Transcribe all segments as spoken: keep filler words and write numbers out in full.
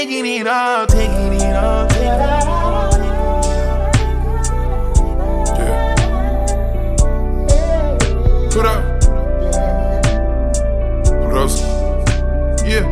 taking it all, taking it all, taking it all. Yeah. Put up. Put up. Yeah.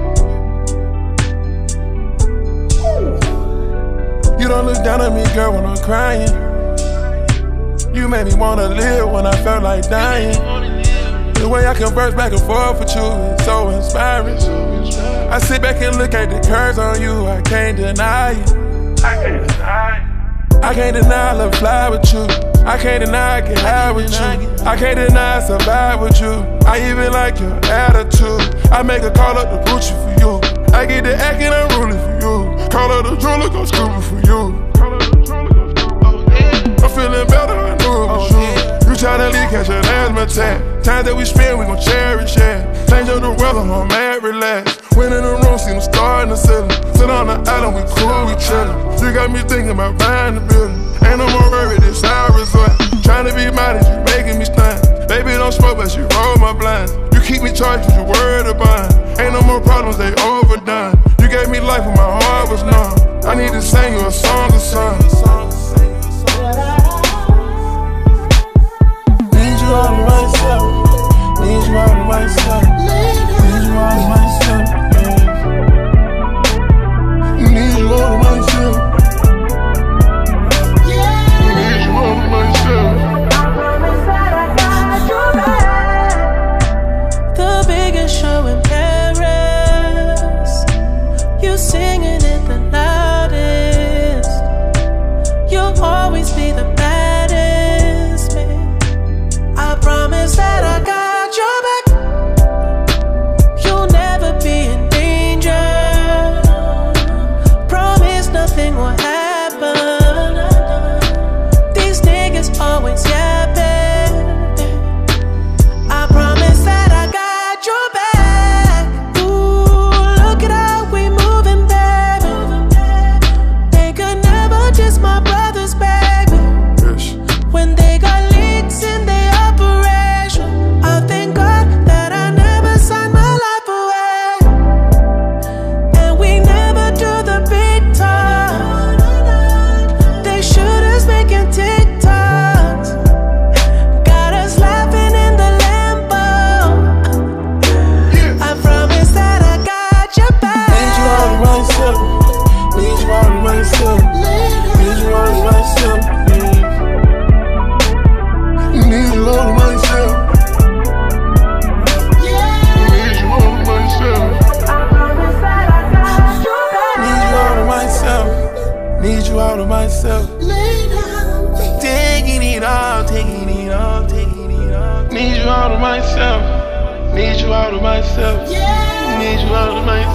You don't look down at me, girl, when I'm crying. You made me wanna live when I felt like dying. The way I converse back and forth with you is so inspiring. I sit back and look at the curves on you, I can't deny it. I can't deny it. I can't deny I love fly with you. I can't deny I get high with you. I can't deny I survive with you. I even like your attitude. I make a call up to Gucci for you. I get the acting unruly for you. Call up the jeweler, go scuba for you. I'm feeling better, I knew it was you. You try to leave, catch an asthma attack. Times that we spend, we gon' cherish, yeah. Change up the weather, I'm mad, relax. Went in the room, seen them star in the ceiling. Sit on the island, we cool, we chillin'. You got me thinking about buying the building. Ain't no more worry, this our resort. Trying to be modest, you making me stun. Baby, don't smoke, but you roll my blinds. You keep me charged, cause you worried about. Ain't no more problems, they overdone. You gave me life when my heart was numb. I need to sing you a song or something. Need you all to myself. Need you all to myself. Need you all to myself. Yeah. Need you all to myself. Yeah. Need you all to myself. I promise that I got your back. The biggest show in Paris. You singing it the loudest. You'll always be the baddest, man. I promise that I got your back. You'll never be in danger. Promise nothing will happen. These niggas always yapping. I promise that I got your back. Ooh, look at how we moving, baby. They could never diss my brothers, baby. When they got leaks in their operation, I thank God that I never signed my life away. And we never do the big talk. They shoot us making TikToks. Got us laughing in the Lambo. I promise that I got your back. Need you all to myself. Need you all to myself. Need you all to myself. Need you all to myself. Yeah. Need you all to myself. I promise that I got your back. Need you all to myself. Need you all to myself. Taking it all, taking it all, taking it all. Need you all to myself. Need you all to myself. Yeah. Need you all to myself.